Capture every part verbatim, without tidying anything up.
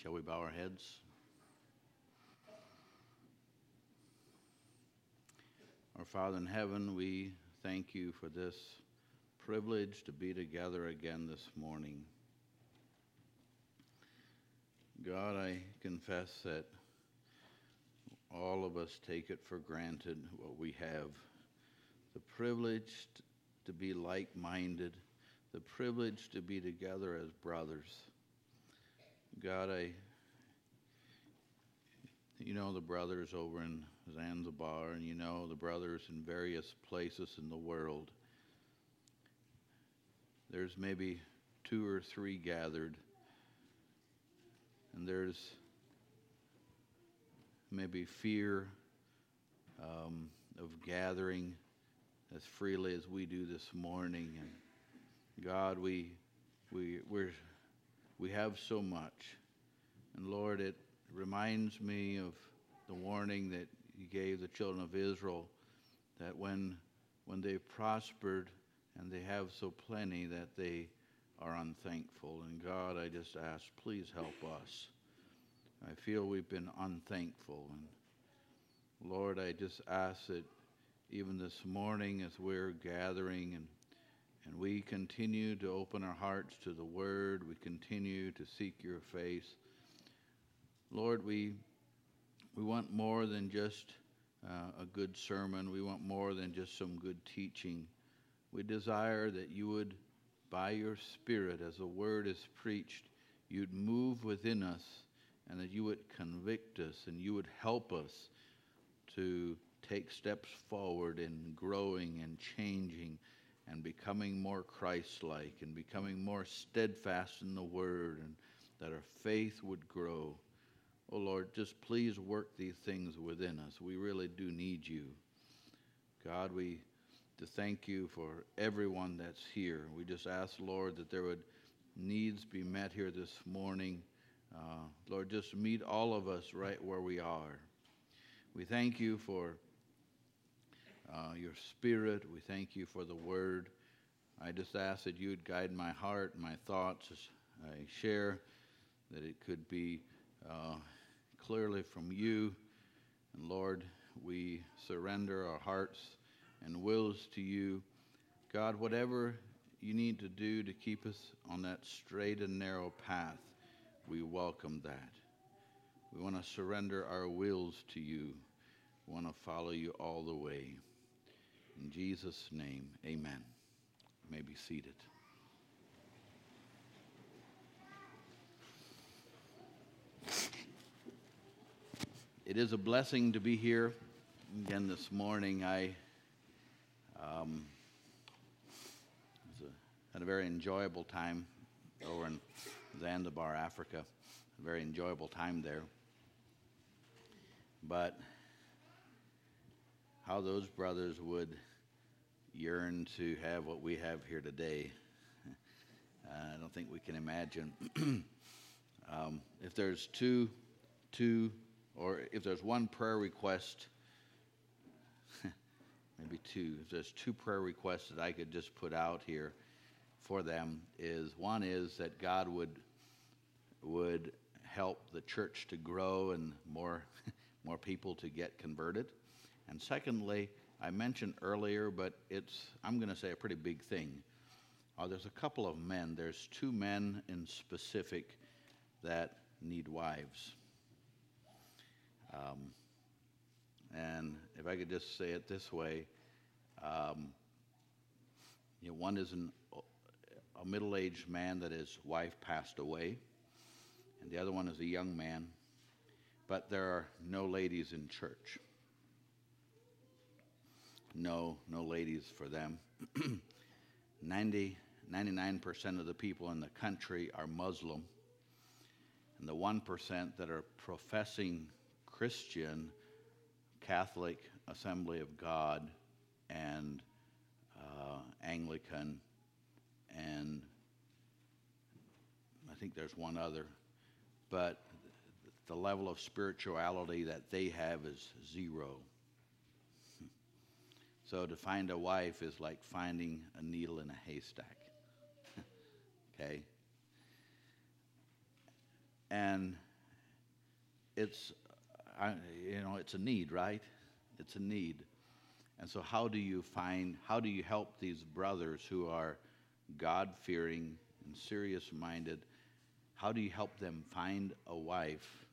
Shall we bow our heads? Our Father in heaven, we thank you for this privilege to be together again this morning. God, I confess that all of us take it for granted what we have. The privilege to be like-minded, the privilege to be together as brothers. God, I, you know the brothers over in Zanzibar, and you know the brothers in various places in the world. There's maybe two or three gathered, and there's maybe fear um, of gathering as freely as we do this morning. And God, we we we're we have so much, and Lord, it reminds me of the warning that you gave the children of Israel, that when when they prospered and they have so plenty, that they are unthankful. And God, I just ask, please help us. I feel we've been unthankful. And Lord, I just ask that even this morning as we're gathering and, and we continue to open our hearts to the Word, we continue to seek your face. Lord, we, we want more than just uh, a good sermon. We want more than just some good teaching. We desire that you would, by your Spirit, as the Word is preached, you'd move within us, and that you would convict us and you would help us to take steps forward in growing and changing and becoming more Christ-like and becoming more steadfast in the Word, and that our faith would grow. Oh Lord, just please work these things within us. We really do need you. God, we to thank you for everyone that's here. We just ask, Lord, that there would needs be met here this morning. Uh, Lord, just meet all of us right where we are. We thank you for uh, your Spirit. We thank you for the Word. I just ask that you would guide my heart and my thoughts as I share, that it could be uh, clearly from you. And Lord, we surrender our hearts and wills to you. God, whatever you need to do to keep us on that straight and narrow path, we welcome that. We want to surrender our wills to you. We want to follow you all the way. In Jesus' name, amen. You may be seated. It is a blessing to be here again this morning. I um, was a, had a very enjoyable time over in Zanzibar, Africa. A very enjoyable time there. But how those brothers would yearn to have what we have here today, uh, I don't think we can imagine. um, if there's two, two, or if there's one prayer request, maybe two, if there's two prayer requests that I could just put out here for them, is one is that God would would help the church to grow and more more people to get converted. And secondly, I mentioned earlier, but it's I'm going to say a pretty big thing. Uh, there's a couple of men. There's two men in specific that need wives. Um, and if I could just say it this way, um, you know, one is an, a middle-aged man that his wife passed away, and the other one is a young man, but there are no ladies in church. No, no ladies for them. ninety, ninety-nine percent of the people in the country are Muslim, and the one percent that are professing Christian, Catholic, Assembly of God, and uh, Anglican, and I think there's one other, but the level of spirituality that they have is zero. So to find a wife is like finding a needle in a haystack. Okay? And it's, I, you know, it's a need, right? It's a need. And so how do you find, how do you help these brothers who are God-fearing and serious-minded? How do you help them find a wife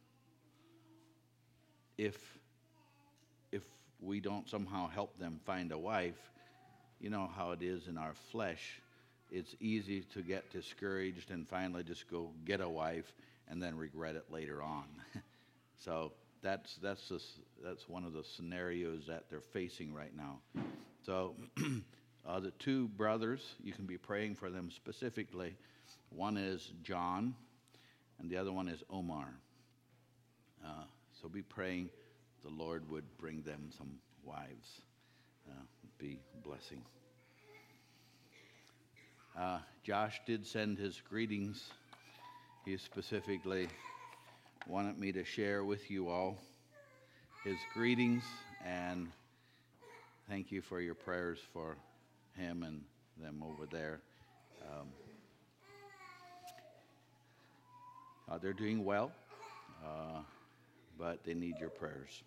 if, if we don't somehow help them find a wife? You know how it is in our flesh. It's easy to get discouraged and finally just go get a wife and then regret it later on. So that's that's the, that's one of the scenarios that they're facing right now. So uh, the two brothers, you can be praying for them specifically. One is John, and the other one is Omar. Uh, so be praying the Lord would bring them some wives. Uh, be a blessing. Uh, Josh did send his greetings. He specifically wanted me to share with you all his greetings, and thank you for your prayers for him and them over there. Um, uh, they're doing well, uh, but they need your prayers.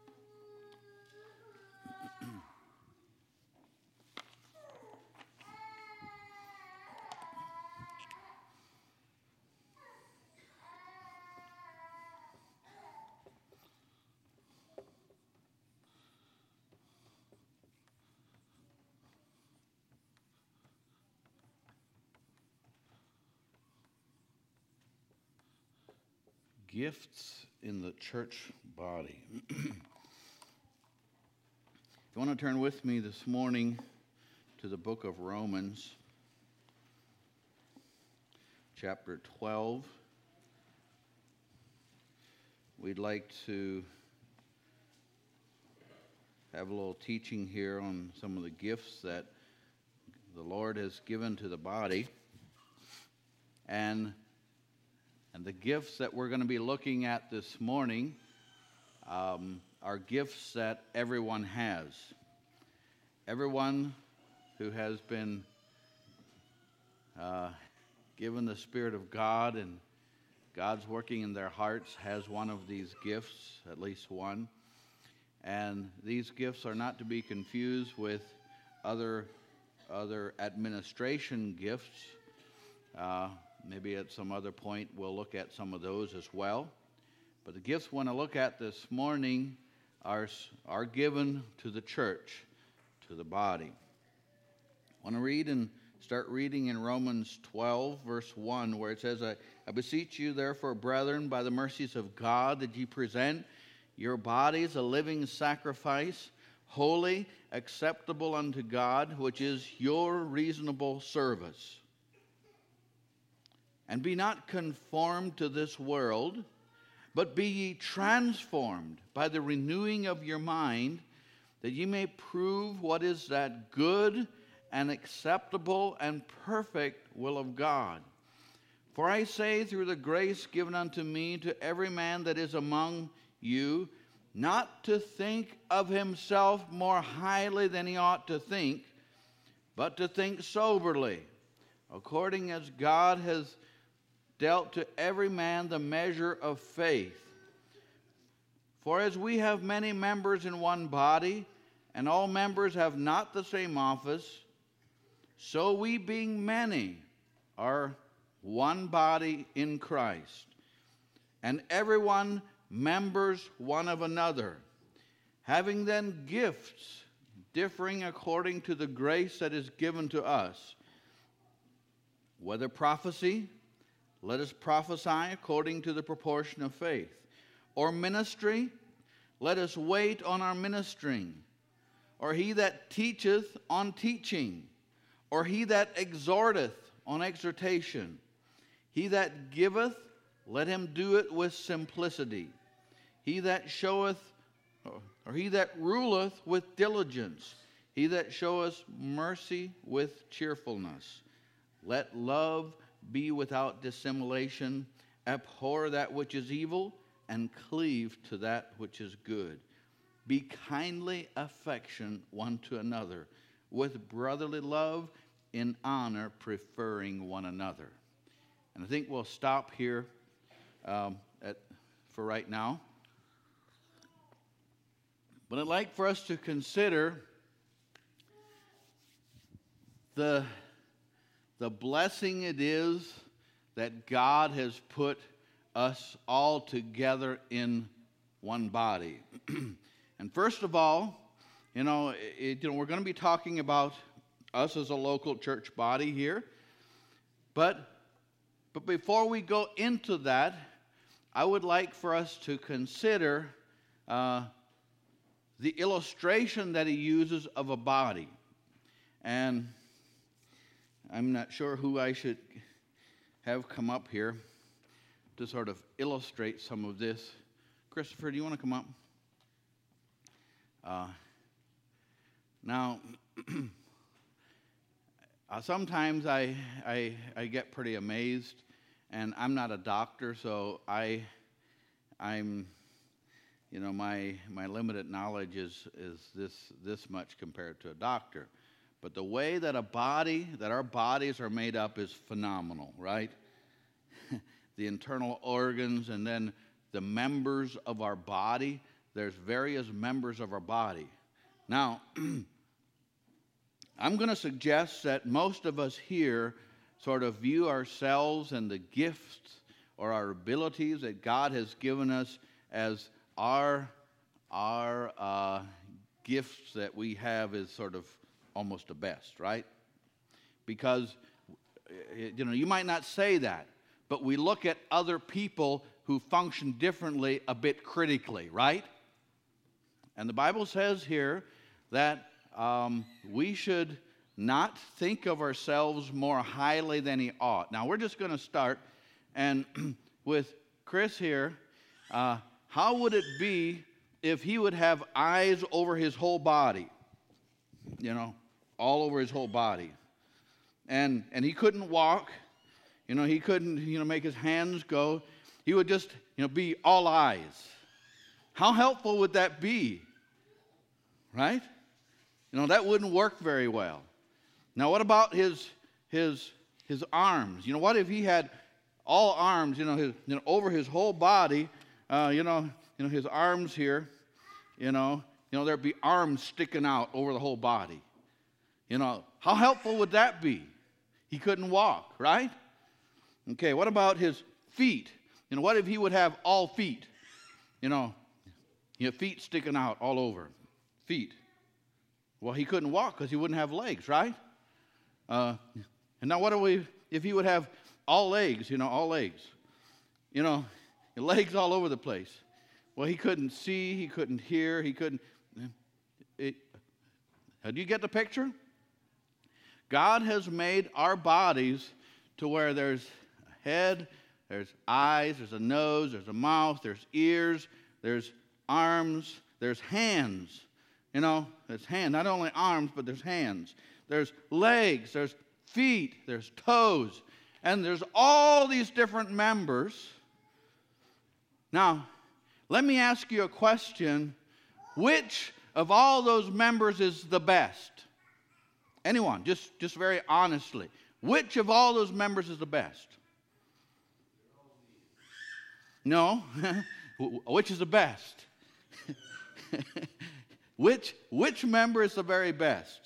Gifts in the church body. If you want to turn with me this morning to the book of Romans, chapter twelve, we'd like to have a little teaching here on some of the gifts that the Lord has given to the body. And And the gifts that we're going to be looking at this morning um, are gifts that everyone has. Everyone who has been uh, given the Spirit of God and God's working in their hearts has one of these gifts, at least one. And these gifts are not to be confused with other, other administration gifts. Uh, Maybe at some other point we'll look at some of those as well. But the gifts we want to look at this morning are, are given to the church, to the body. I want to read and start reading in Romans twelve, verse one, where it says, I, I beseech you, therefore, brethren, by the mercies of God, that ye present your bodies a living sacrifice, holy, acceptable unto God, which is your reasonable service. And be not conformed to this world, but be ye transformed by the renewing of your mind, that ye may prove what is that good and acceptable and perfect will of God. For I say, through the grace given unto me, to every man that is among you, not to think of himself more highly than he ought to think, but to think soberly, according as God has dealt to every man the measure of faith. For as we have many members in one body, and all members have not the same office, so we, being many, are one body in Christ, and everyone members one of another, having then gifts differing according to the grace that is given to us, whether prophecy, let us prophesy according to the proportion of faith. Or ministry, let us wait on our ministering. Or he that teacheth on teaching. Or he that exhorteth on exhortation. He that giveth, let him do it with simplicity. He that showeth, or he that ruleth with diligence. He that showeth mercy with cheerfulness. Let love be without dissimulation, abhor that which is evil, and cleave to that which is good. Be kindly affectioned one to another, with brotherly love, in honor preferring one another. And I think we'll stop here um, at, for right now. But I'd like for us to consider the, the blessing it is that God has put us all together in one body. And first of all, you know, it, you know, we're going to be talking about us as a local church body here. But, but before we go into that, I would like for us to consider uh, the illustration that he uses of a body. And I'm not sure who I should have come up here to sort of illustrate some of this. Christopher, do you want to come up? Uh, now, uh, sometimes I, I I get pretty amazed, and I'm not a doctor, so I I'm you know my my limited knowledge is is this this much compared to a doctor. But the way that a body, that our bodies are made up is phenomenal, right? The internal organs and then the members of our body. There's various members of our body. Now, I'm going to suggest that most of us here sort of view ourselves and the gifts or our abilities that God has given us as our, our uh, gifts that we have is sort of almost the best, right? Because, you know, you might not say that, but we look at other people who function differently a bit critically, right? And the Bible says here that um, we should not think of ourselves more highly than he ought. Now, we're just going to start, and with Chris here, uh, how would it be if he would have eyes over his whole body? You know, all over his whole body. And and he couldn't walk. You know, he couldn't, you know, make his hands go. He would just, you know, be all eyes. How helpful would that be? Right? You know, that wouldn't work very well. Now, what about his his his arms? You know, what if he had all arms, you know, his, you know, over his whole body, uh, you know, you know, his arms here, you know, you know, there'd be arms sticking out over the whole body. You know, how helpful would that be? He couldn't walk, right? Okay, what about his feet? You know, what if he would have all feet? You know, you know, feet sticking out all over. Feet. Well, he couldn't walk because he wouldn't have legs, right? Uh, and now what do we, if he would have all legs, you know, all legs. You know, legs all over the place. Well, he couldn't see, he couldn't hear, he couldn't. It, do you get the picture? God has made our bodies to where there's a head, there's eyes, there's a nose, there's a mouth, there's ears, there's arms, there's hands. You know, there's hands, not only arms, but there's hands. There's legs, there's feet, there's toes, and there's all these different members. Now, let me ask you a question. Which of all those members is the best? Anyone, just, just very honestly. Which of all those members is the best? No. Which is the best? which, which member is the very best?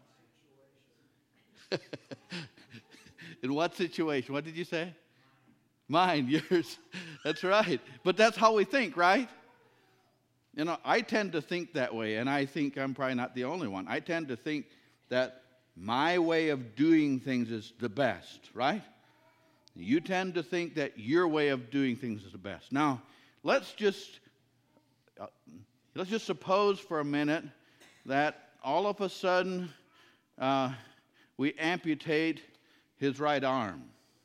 In what situation? What did you say? Mine, yours. That's right. But that's how we think, right? You know, I tend to think that way, and I think I'm probably not the only one. I tend to think that my way of doing things is the best, right? You tend to think that your way of doing things is the best. Now, let's just uh, let's just suppose for a minute that all of a sudden uh, we amputate his right arm.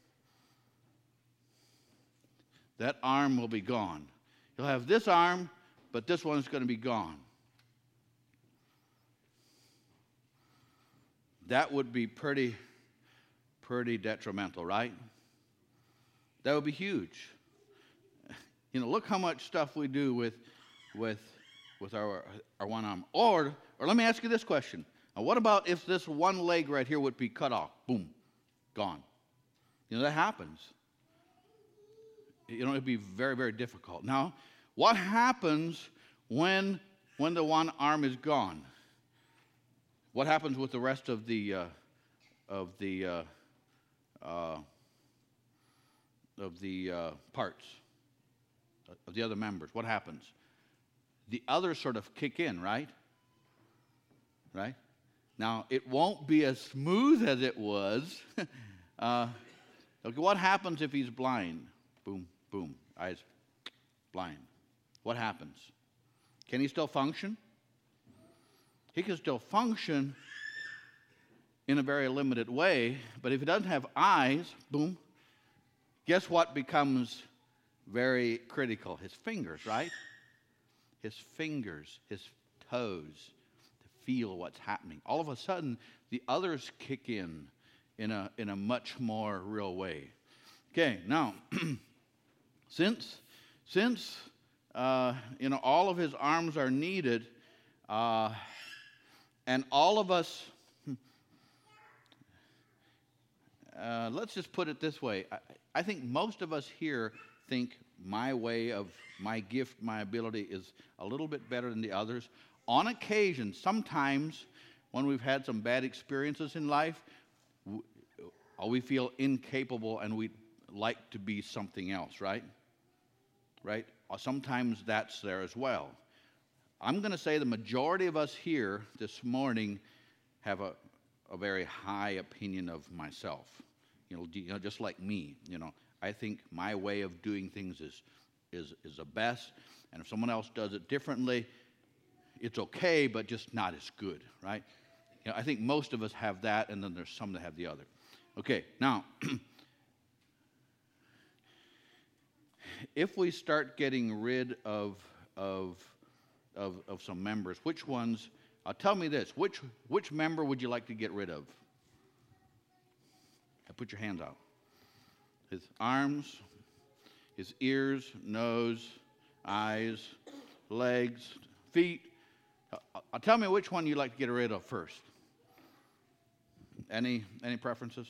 That arm will be gone. He'll have this arm, but this one's going to be gone. That would be pretty, pretty detrimental, right? That would be huge. You know, look how much stuff we do with, with, with our, our one arm. Or, or let me ask you this question. Now, what about if this one leg right here would be cut off? Boom, gone. You know, that happens. You know, it'd be very, very difficult. Now, what happens when when the one arm is gone, what happens with the rest of the uh, of the uh, uh, of the uh, parts of the other members? What happens? The others sort of kick in, right? Right? Now, it won't be as smooth as it was. uh, okay, what happens if he's blind? Boom, boom, eyes blind. What happens? Can he still function? He can still function in a very limited way, but if he doesn't have eyes, boom, guess what becomes very critical? His fingers, right? His fingers, his toes, to feel what's happening. All of a sudden, the others kick in in a, in a much more real way. Okay, now, since, since uh, you know, all of his arms are needed, uh, and all of us, uh, let's just put it this way. I, I think most of us here think my way of, my gift, my ability is a little bit better than the others. On occasion, sometimes when we've had some bad experiences in life, we feel incapable and we'd like to be something else, right? Right? Sometimes that's there as well. I'm going to say the majority of us here this morning have a, a very high opinion of myself. You know, you know, just like me, you know. I think my way of doing things is, is, is the best, and if someone else does it differently, it's okay, but just not as good, right? You know, I think most of us have that, and then there's some that have the other. Okay, now, if we start getting rid of, of, of, of some members, which ones, uh, tell me this, which, which member would you like to get rid of? Uh, put your hands out. His arms, his ears, nose, eyes, legs, feet. Uh, uh, tell me which one you'd like to get rid of first. Any any preferences?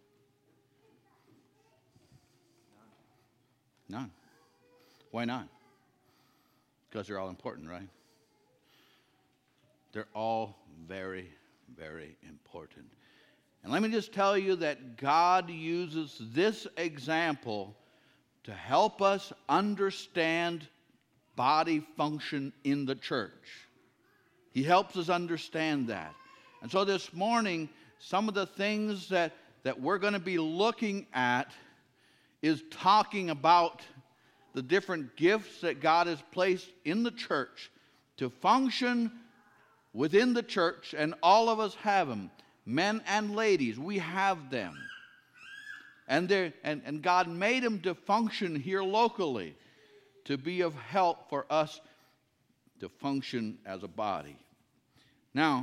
None. None. Why not? Because they're all important, right? They're all very, very important. And let me just tell you that God uses this example to help us understand body function in the church. He helps us understand that. And so this morning, some of the things that, that we're going to be looking at is talking about the different gifts that God has placed in the church to function within the church, and all of us have them. Men and ladies, we have them. And, and, and God made them to function here locally, to be of help for us to function as a body. Now,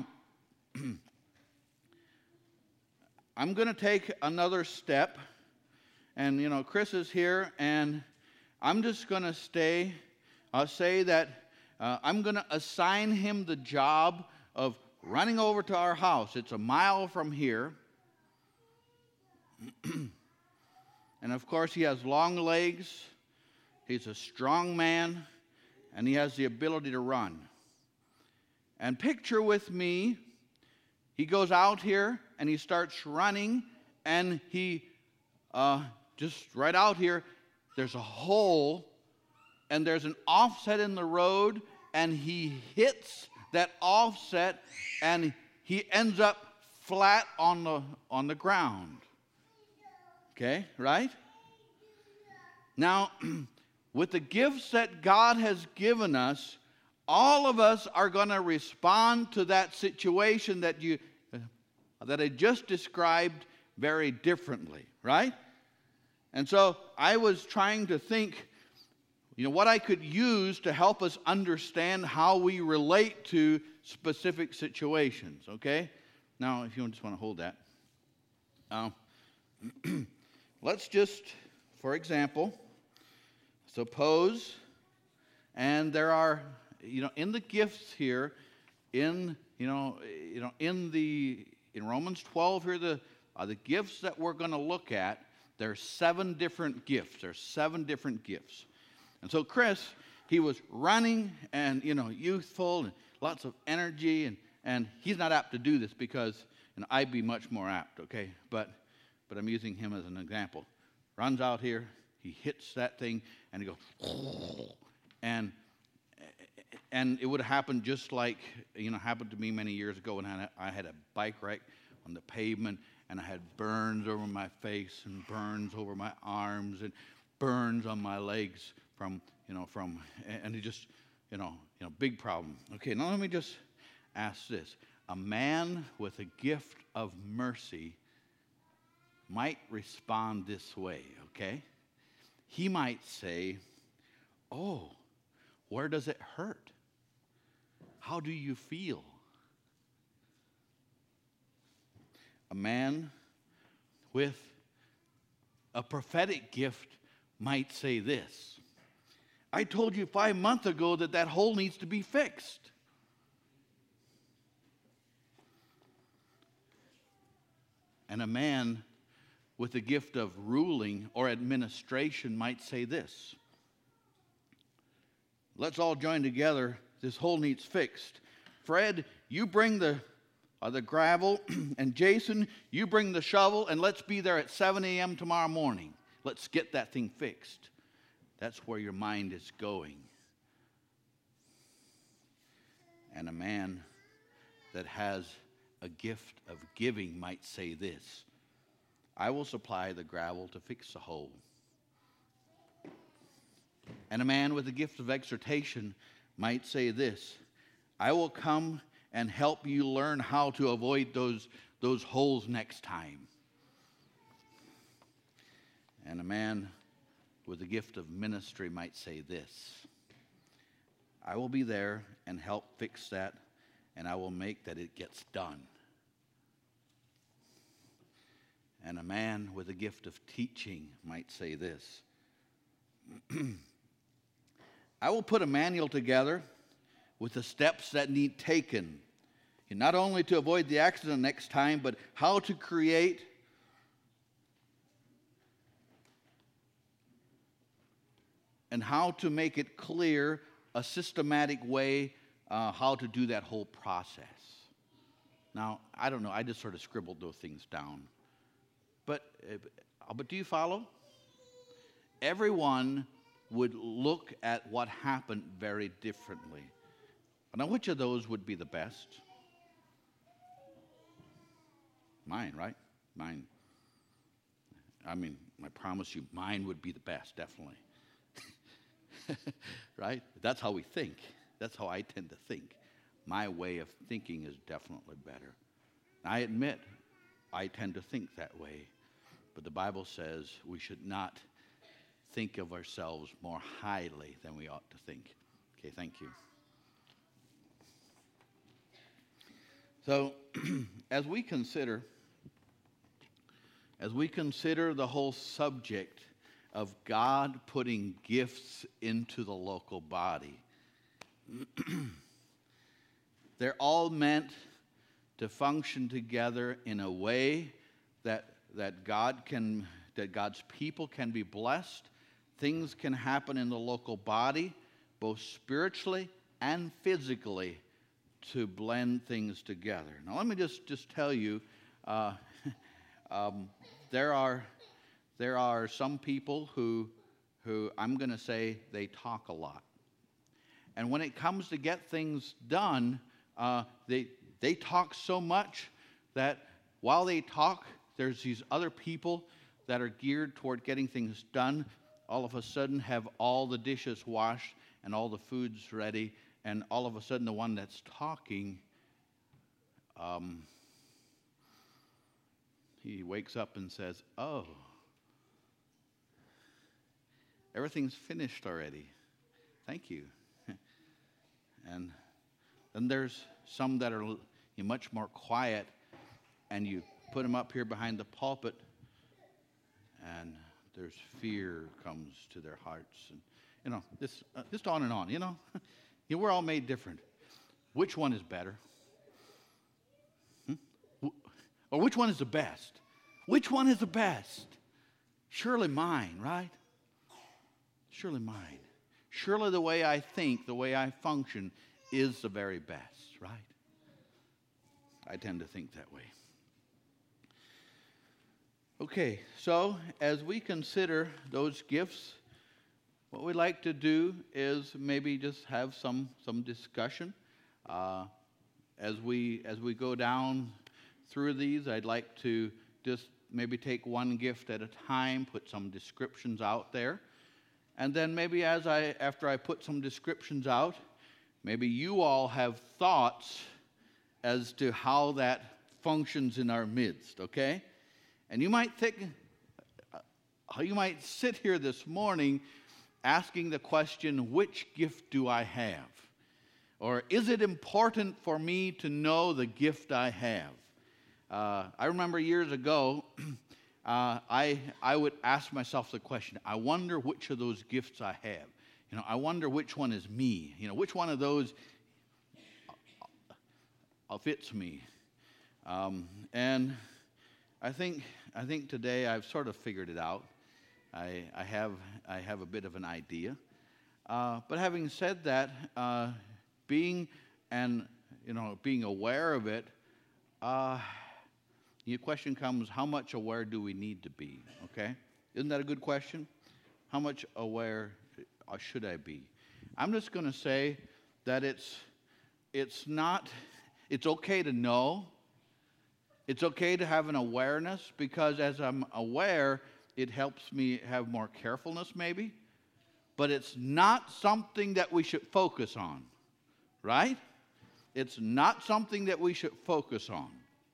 I'm going to take another step. And, you know, Chris is here, and I'm just going to stay, I'll say that uh, I'm going to assign him the job of running over to our house. It's a mile from here. And of course, he has long legs. He's a strong man. And he has the ability to run. And picture with me, he goes out here and he starts running. And he, uh, just right out here, there's a hole. And there's an offset in the road. And he hits that offset, and he ends up flat on the on the ground. Okay, right? Now, with the gifts that God has given us, all of us are going to respond to that situation that you uh, that I just described very differently, right? And so I was trying to think, you know, what I could use to help us understand how we relate to specific situations, okay? Now, if you just want to hold that. Uh, let's just, for example, suppose, and there are, you know, in the gifts here, in, you know, you know, in the, in Romans twelve here, the, uh, the gifts that we're going to look at, there's seven different gifts. There's seven different gifts. And so, Chris, he was running and, you know, youthful and lots of energy. And, and he's not apt to do this because, and I'd be much more apt, okay? But, but I'm using him as an example. Runs out here, he hits that thing, and he goes, and and it would have happened just like, you know, happened to me many years ago when I had a bike wreck on the pavement, and I had burns over my face and burns over my arms and burns on my legs from, you know, from, and it just, you know, you know, big problem. Okay, now let me just ask this. A man with a gift of mercy might respond this way, okay? He might say, oh, where does it hurt? How do you feel? A man with a prophetic gift might say this. I told you five months ago that that hole needs to be fixed. And a man with the gift of ruling or administration might say this. Let's all join together. This hole needs fixed. Fred, you bring the uh, the gravel, and Jason, you bring the shovel, and let's be there at seven a.m. tomorrow morning. Let's get that thing fixed. That's where your mind is going. And a man that has a gift of giving might say this. I will supply the gravel to fix the hole. And a man with a gift of exhortation might say this. I will come and help you learn how to avoid those, those holes next time. And a man with a gift of ministry might say this. I will be there and help fix that, and I will make that it gets done. And a man with a gift of teaching might say this. I will put a manual together with the steps that need taken, and not only to avoid the accident next time, but how to create and how to make it clear, a systematic way, uh, how to do that whole process. Now, I don't know, I just sort of scribbled those things down. But, uh, but do you follow? Everyone would look at what happened very differently. Now, which of those would be the best? Mine, right? Mine. I mean, I promise you, mine would be the best, definitely. Right? That's how we think. That's how I tend to think. My way of thinking is definitely better. I admit, I tend to think that way. But the Bible says we should not think of ourselves more highly than we ought to think. Okay, thank you. So, as we consider, as we consider the whole subject of God putting gifts into the local body, they're all meant to function together in a way that that God can, that God's people can be blessed. Things can happen in the local body, both spiritually and physically, to blend things together. Now, let me just, just tell you, uh, um, there are there are some people who who I'm going to say they talk a lot, and when it comes to get things done, uh, they they talk so much that while they talk, there's these other people that are geared toward getting things done. All of a sudden, have all the dishes washed and all the food's ready. And all of a sudden, the one that's talking, um, he wakes up and says, oh, everything's finished already. Thank you. And then there's some that are much more quiet, and you put them up here behind the pulpit, and there's fear comes to their hearts. And, you know, this, uh, just on and on, you know. Yeah, we're all made different. Which one is better? Hmm? Or which one is the best? Which one is the best? Surely mine, right? Surely mine. surely the way I think, the way I function is the very best, right? I tend to think that way. Okay, so as we consider those gifts, what we'd like to do is maybe just have some some discussion. Uh, as we as we go down through these, I'd like to just maybe take one gift at a time, put some descriptions out there, and then maybe as I after I put some descriptions out, maybe you all have thoughts as to how that functions in our midst. Okay, and you might think, uh, you might sit here this morning asking the question, which gift do I have? Or is it important for me to know the gift I have? Uh, I remember years ago, uh, I I would ask myself the question, I wonder which of those gifts I have. You know, I wonder which one is me. You know, which one of those uh, fits me. Um, and I think I think today I've sort of figured it out. I, I have I have a bit of an idea, uh, but having said that, uh, being and you know being aware of it, uh, the question comes: how much aware do we need to be? Okay, isn't that a good question? How much aware should I be? I'm just going to say that it's it's not it's okay to know. It's okay to have an awareness, because as I'm aware, it helps me have more carefulness maybe, but it's not something that we should focus on, right? It's not something that we should focus on.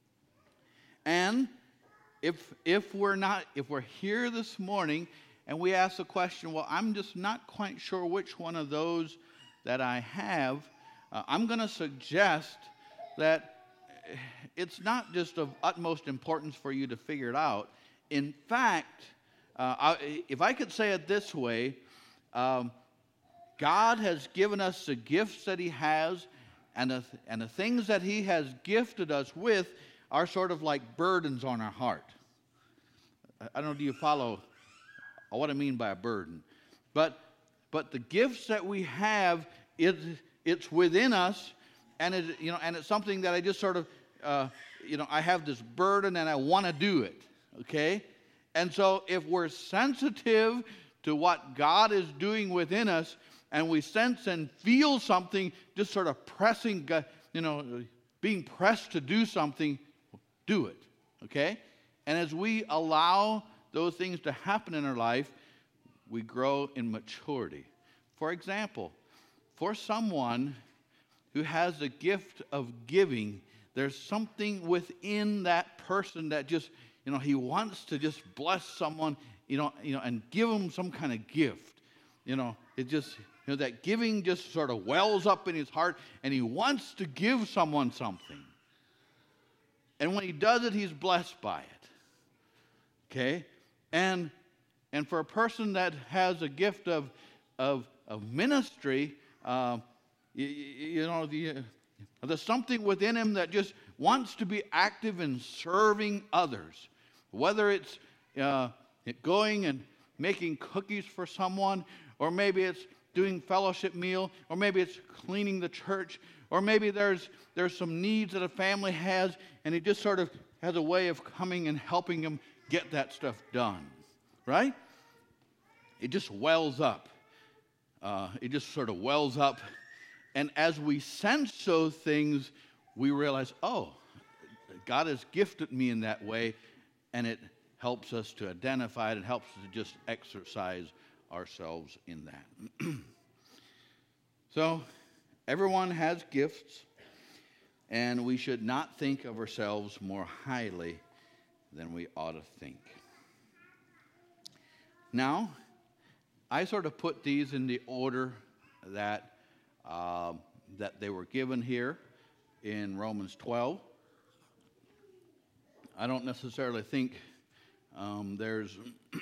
And if if we're not, if we're here this morning and we ask the question, well, I'm just not quite sure which one of those that I have, uh, I'm going to suggest that it's not just of utmost importance for you to figure it out. In fact, uh, I, if I could say it this way, um, God has given us the gifts that He has, and the, and the things that He has gifted us with are sort of like burdens on our heart. I don't know, do you follow what I mean by a burden? But but the gifts that we have, it, it's within us, and it, you know, and it's something that I just sort of, uh, you know, I have this burden and I want to do it. Okay? And so if we're sensitive to what God is doing within us, and we sense and feel something just sort of pressing, you know, being pressed to do something, do it. Okay? And as we allow those things to happen in our life, we grow in maturity. For example, for someone who has the gift of giving, there's something within that person that just, you know, he wants to just bless someone, you know, you know, and give them some kind of gift. You know, it just, you know, that giving just sort of wells up in his heart, and he wants to give someone something. And when he does it, he's blessed by it. Okay? And and for a person that has a gift of of of ministry, uh, you, you know, the, uh, there's something within him that just wants to be active in serving others. Whether it's uh, going and making cookies for someone, or maybe it's doing fellowship meal, or maybe it's cleaning the church, or maybe there's there's some needs that a family has, and he just sort of has a way of coming and helping them get that stuff done, right? It just wells up. Uh, it just sort of wells up, and as we sense those things, we realize, oh, God has gifted me in that way, and it helps us to identify it. It helps us to just exercise ourselves in that. So, everyone has gifts, and we should not think of ourselves more highly than we ought to think. Now, I sort of put these in the order that uh, that they were given here in Romans twelve. I don't necessarily think um, there's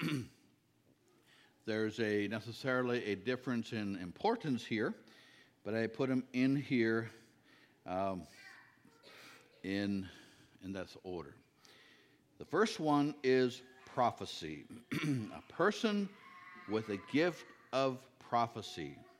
there's a necessarily a difference in importance here, but I put them in here um, in in this order. The first one is prophecy. A person with a gift of prophecy.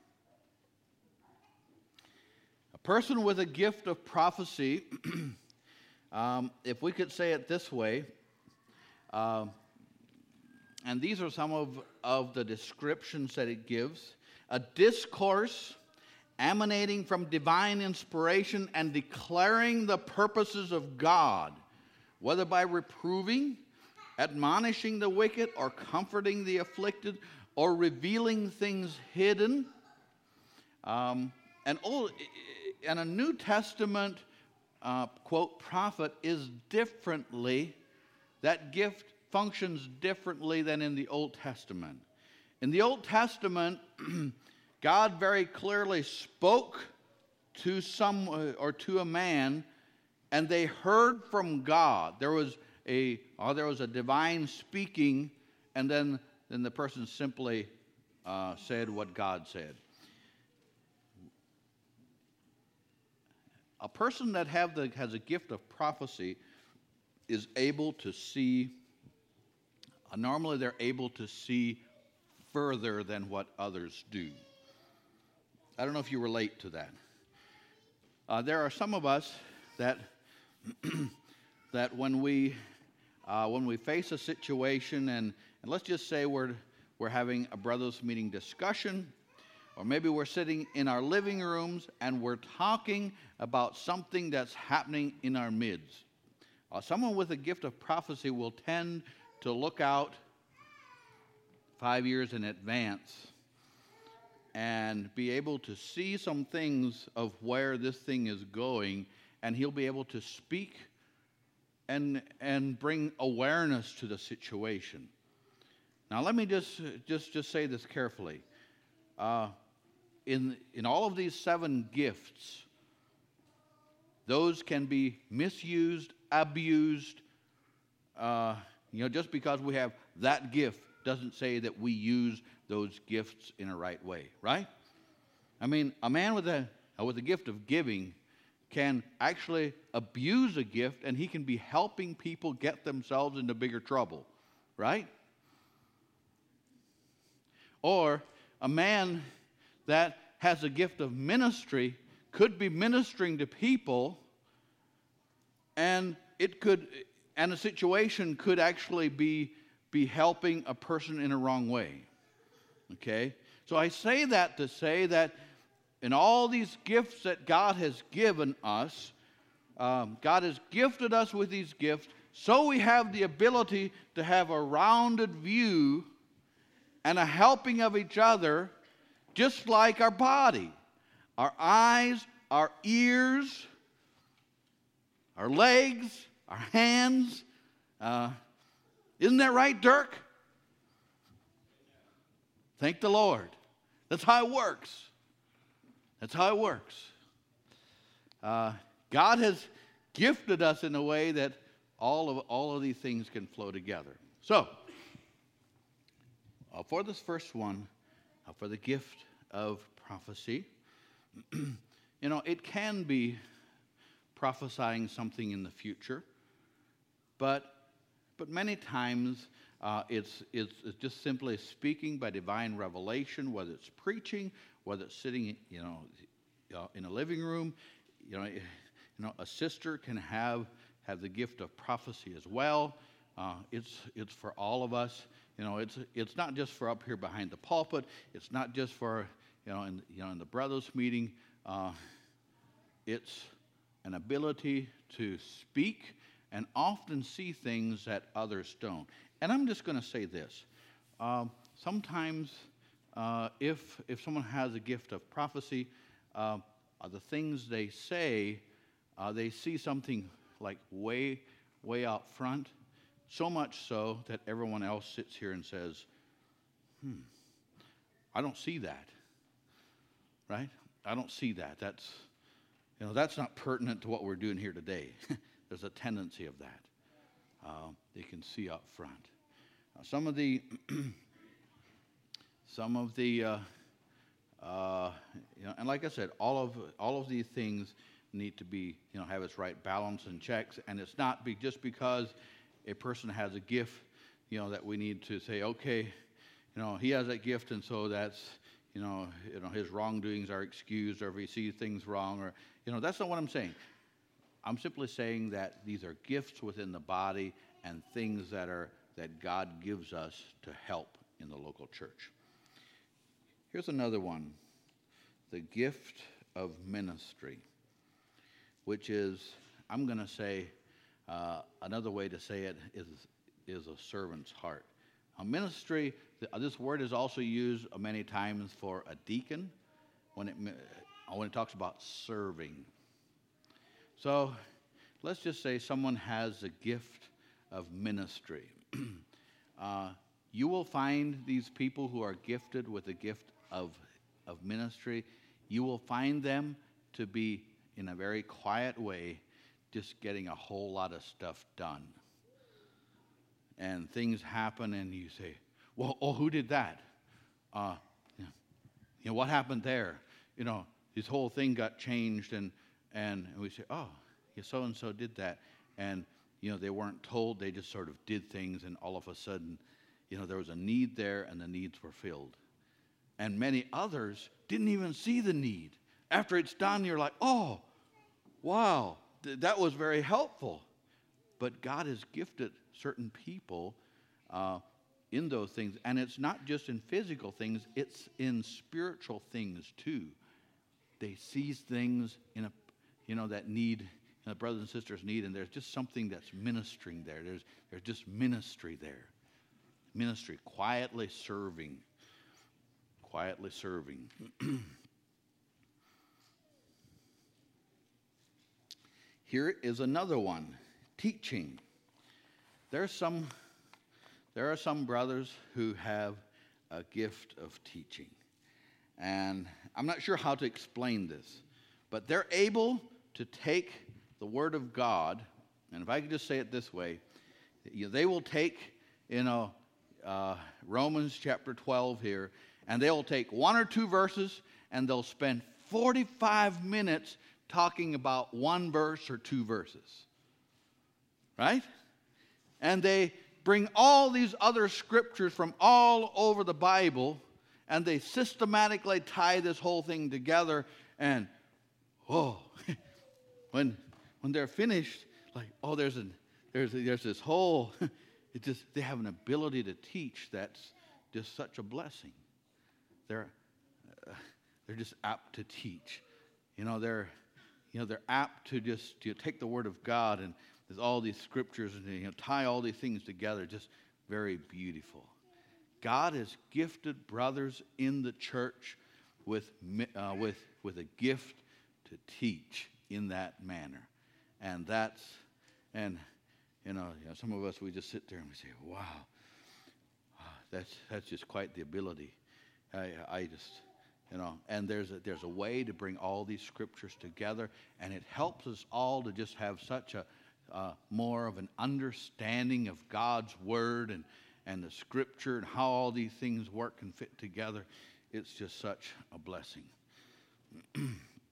person with a gift of prophecy, um, if we could say it this way, uh, and these are some of, of the descriptions that it gives: a discourse emanating from divine inspiration and declaring the purposes of God, whether by reproving, admonishing the wicked, or comforting the afflicted, or revealing things hidden. Um, and, old, and a New Testament, uh, quote, prophet is differently, that gift functions differently than in the Old Testament. In the Old Testament, God very clearly spoke to some or to a man, and they heard from God. There was a oh, there was a divine speaking, and then then the person simply uh, said what God said. A person that have the has a gift of prophecy is able to see. Uh, normally, they're able to see further than what others do. I don't know if you relate to that. Uh, there are some of us that that when we uh, when we face a situation, and, and let's just say we're we're having a brothers meeting discussion, or maybe we're sitting in our living rooms and we're talking about something that's happening in our midst. Uh, someone with a gift of prophecy will tend to look out five years in advance and be able to see some things of where this thing is going, and he'll be able to speak and and bring awareness to the situation. Now, let me just just just say this carefully. Uh, in in all of these seven gifts, those can be misused, abused. Uh, you know, just because we have that gift doesn't say that we use those gifts in a right way, right? I mean, a man with a with a gift of giving can actually abuse a gift, and he can be helping people get themselves into bigger trouble, right? Or a man that has a gift of ministry could be ministering to people, and it could, and a situation could actually be be helping a person in a wrong way. Okay? So I say that to say that in all these gifts that God has given us, um, God has gifted us with these gifts so we have the ability to have a rounded view and a helping of each other, just like our body. Our eyes, our ears, our legs, our hands. Uh, isn't that right, Dirk? Thank the Lord. That's how it works. That's how it works. Uh, God has gifted us in a way that all of all of these things can flow together. So, uh, for this first one, uh, for the gift of prophecy, you know, it can be prophesying something in the future, but but many times uh, it's, it's it's just simply speaking by divine revelation, whether it's preaching, whether it's sitting, you know, uh, in a living room. You know, you know, a sister can have have the gift of prophecy as well. Uh, it's it's for all of us. You know, it's it's not just for up here behind the pulpit. It's not just for you know in you know in the brothers meeting. Uh, it's an ability to speak and often see things that others don't. And I'm just going to say this: um, sometimes, uh, if if someone has a gift of prophecy, uh, the things they say, uh, they see something like way way out front, so much so that everyone else sits here and says, "Hmm, I don't see that." Right? I don't see that. That's you know that's not pertinent to what we're doing here today. There's a tendency of that. Uh, they can see up front. Uh, some of the, some of the, uh, uh, you know, and like I said, all of all of these things need to be, you know, have its right balance and checks. And it's not be just because a person has a gift, you know, that we need to say, okay, you know, he has that gift, and so that's, you know, you know, his wrongdoings are excused, or if he sees things wrong, or, you know, that's not what I'm saying. I'm simply saying that these are gifts within the body and things that are that God gives us to help in the local church. Here's another one, the gift of ministry, which is, I'm going to say, uh, another way to say it is, is a servant's heart. A ministry, this word is also used many times for a deacon when it, when it talks about serving. So let's just say someone has a gift of ministry. uh, you will find these people who are gifted with a gift of, of ministry, you will find them to be, in a very quiet way, just getting a whole lot of stuff done. And things happen, and you say, well, oh, who did that? Uh, you know, what happened there? You know, this whole thing got changed, and, and we say, oh, yeah, so-and-so did that. And, you know, they weren't told, they just sort of did things, and all of a sudden, you know, there was a need there, and the needs were filled. And many others didn't even see the need. After it's done, you're like, oh, wow, th- that was very helpful. But God has gifted certain people uh, in those things. And it's not just in physical things, it's in spiritual things too. They see things in a, you know, that need, you know, brothers and sisters need, and there's just something that's ministering there. There's, there's just ministry there. Ministry, quietly serving. Quietly serving. Here is another one, teaching. There's some, there are some brothers who have a gift of teaching. And I'm not sure how to explain this, but they're able to take the Word of God, and if I could just say it this way, you know, they will take, you know, uh, Romans chapter twelve here, and they'll take one or two verses, and they'll spend forty-five minutes talking about one verse or two verses. Right? And they bring all these other scriptures from all over the Bible, and they systematically tie this whole thing together, and, oh, when when they're finished, like, oh, there's a, there's a, there's this whole, it just, they have an ability to teach that's just such a blessing. They're uh, they're just apt to teach. You know, they're you know they're apt to just to take the Word of God, and there's all these scriptures, and you know, tie all these things together. Just very beautiful. God has gifted brothers in the church with uh, with with a gift to teach in that manner, and that's and you know, you know some of us, we just sit there and we say, wow, that's that's just quite the ability. I, I just, you know, and there's a, there's a way to bring all these scriptures together, and it helps us all to just have such a uh, more of an understanding of God's Word and, and the Scripture and how all these things work and fit together. It's just such a blessing. To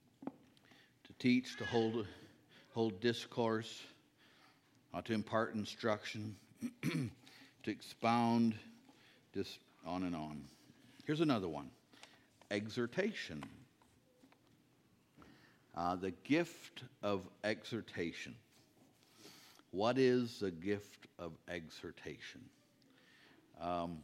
teach, to hold, hold discourse, uh, to impart instruction, to expound, just on and on. Here's another one, exhortation. Uh, the gift of exhortation. What is the gift of exhortation? Um,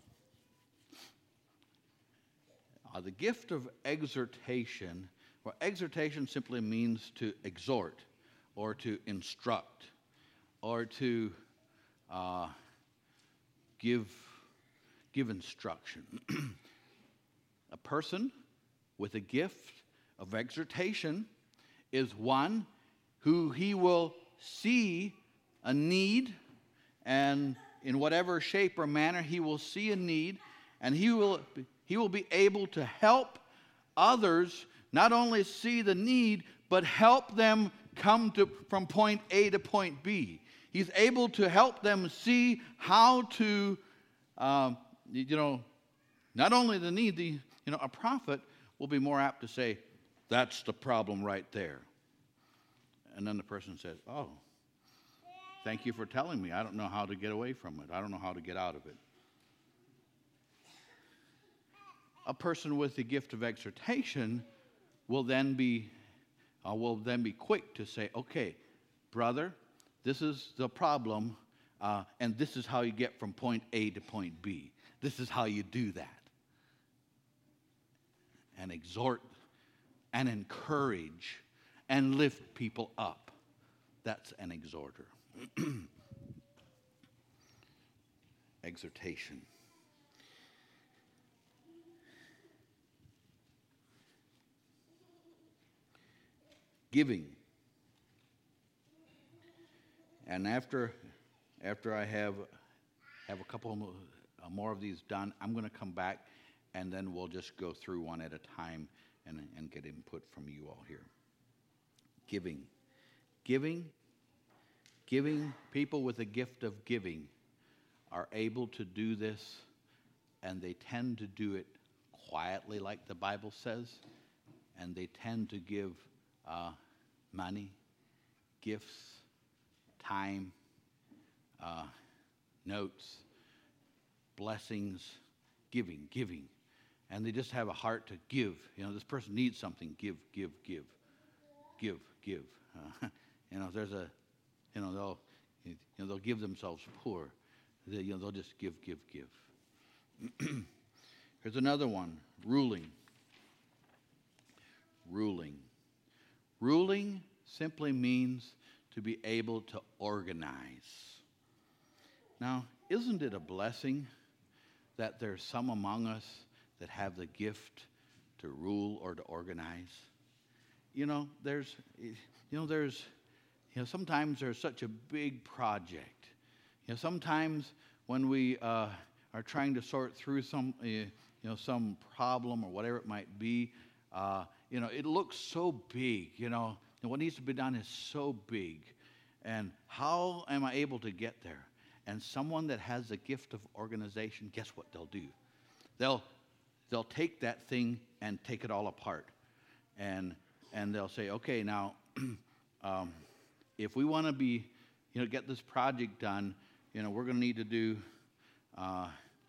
uh, the gift of exhortation, well, exhortation simply means to exhort or to instruct or to uh, give, give instruction. A person with a gift of exhortation is one who he will see a need, and in whatever shape or manner he will see a need, and he will he will be able to help others not only see the need, but help them come to from point A to point B. He's able to help them see how to, um, you know, not only the need, the You know, a prophet will be more apt to say, that's the problem right there. And then the person says, oh, thank you for telling me. I don't know how to get away from it. I don't know how to get out of it. a person with the gift of exhortation will then be uh, will then be quick to say, okay, brother, this is the problem, uh, and this is how you get from point A to point B. This is how you do that. And exhort and encourage and lift people up. That's an exhorter. Exhortation. Giving. And after after I have have a couple more, uh, more of these done, I'm going to come back, and then we'll just go through one at a time and, and get input from you all here. Giving. Giving. Giving. People with a gift of giving are able to do this, and they tend to do it quietly, like the Bible says, and they tend to give uh, money, gifts, time, uh, notes, blessings, giving, giving. And they just have a heart to give. You know, this person needs something. Give, give, give. Give, give. Uh, you know, there's a, you know, they'll, you know, they'll give themselves poor. They, you know, they'll just give, give, give. Here's another one. Ruling. Ruling. Ruling simply means to be able to organize. Now, isn't it a blessing that there's some among us that have the gift to rule or to organize? You know, there's, you know, there's, you know, sometimes there's such a big project. You know, sometimes when we uh, are trying to sort through some, uh, you know, some problem or whatever it might be, uh, you know, it looks so big, you know, and what needs to be done is so big. And how am I able to get there? And someone that has a gift of organization, guess what they'll do? They'll they'll take that thing and take it all apart. And and they'll say, okay, now, um, if we want to be, you know, get this project done, you know, we're going to need to do uh,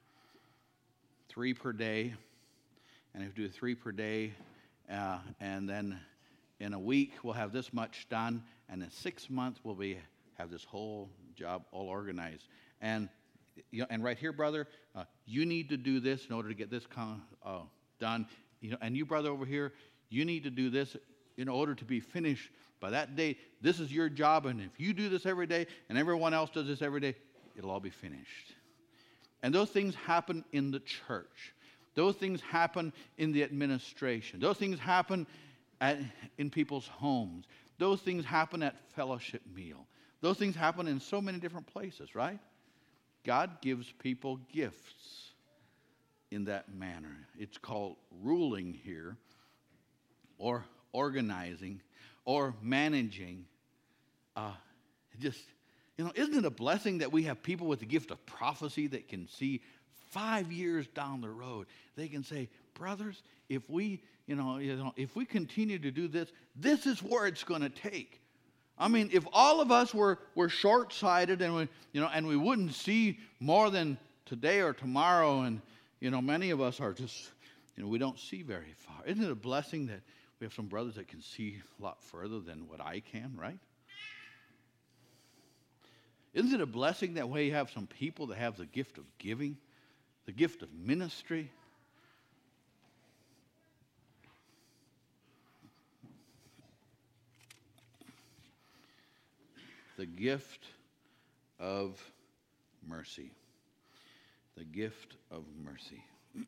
three per day. And if we do three per day, uh, and then in a week we'll have this much done, and in six months we'll be have this whole job all organized. And you know, and right here, brother, uh, you need to do this in order to get this con- uh, done. You know, and you, brother, over here, you need to do this in order to be finished by that day. This is your job, and if you do this every day, and everyone else does this every day, it'll all be finished. And those things happen in the church. Those things happen in the administration. Those things happen at, in people's homes. Those things happen at fellowship meal. Those things happen in so many different places, right? God gives people gifts in that manner. It's called ruling here, or organizing, or managing. Uh, just, you know, isn't it a blessing that we have people with the gift of prophecy that can see five years down the road? They can say, brothers, if we, you know, you know, if we continue to do this, this is where it's going to take. I mean, if all of us were, were short-sighted and we, you know, and we wouldn't see more than today or tomorrow, and you know, many of us are just, you know, we don't see very far. Isn't it a blessing that we have some brothers that can see a lot further than what I can, right? Isn't it a blessing that we have some people that have the gift of giving, the gift of ministry? The gift of mercy. The gift of mercy.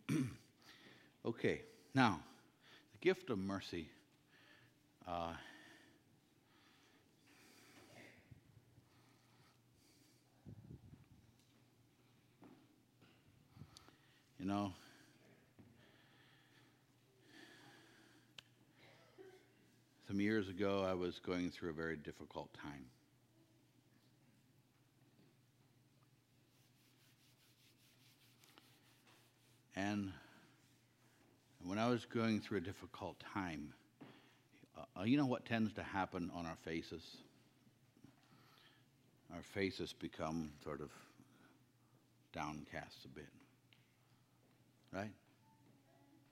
Okay, now, the gift of mercy. Uh, you know, some years ago, I was going through a very difficult time. And when I was going through a difficult time, uh, you know what tends to happen on our faces? Our faces become sort of downcast a bit, right?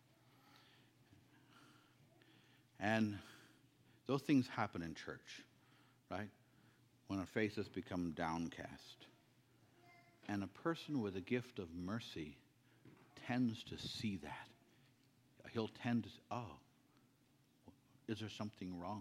And those things happen in church, right? When our faces become downcast. And a person with a gift of mercy tends to see that. He'll tend to, oh, is there something wrong?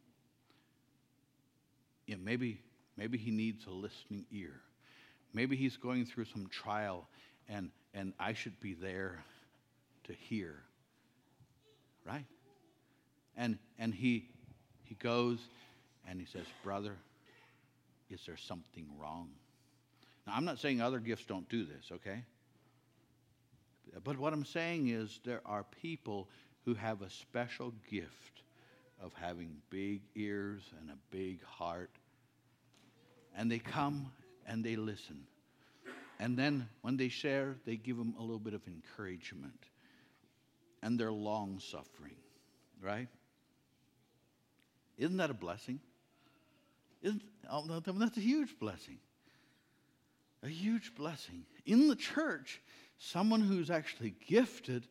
Yeah, maybe, maybe he needs a listening ear. Maybe he's going through some trial, and, and I should be there to hear, right? And and he he goes and he says, brother, is there something wrong? Now, I'm not saying other gifts don't do this, okay? But what I'm saying is there are people who have a special gift of having big ears and a big heart. And they come and they listen. And then when they share, they give them a little bit of encouragement. And they're long-suffering, right? Isn't that a blessing? Isn't, oh, that's a huge blessing. A huge blessing. In the church, someone who's actually gifted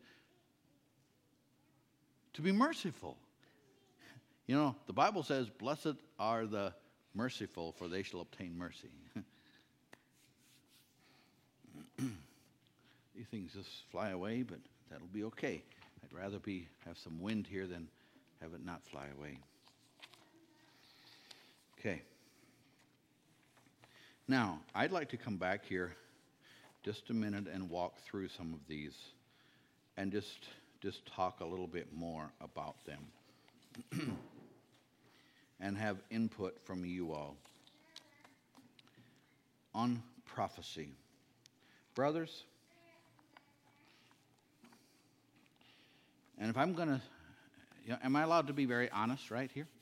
to be merciful. You know, the Bible says, blessed are the merciful, for they shall obtain mercy. These things just fly away, but that'll be okay. I'd rather be have some wind here than have it not fly away. Okay. Now, I'd like to come back here just a minute and walk through some of these and just just talk a little bit more about them and have input from you all on prophecy. Brothers, and if I'm going to, you know, am I allowed to be very honest right here?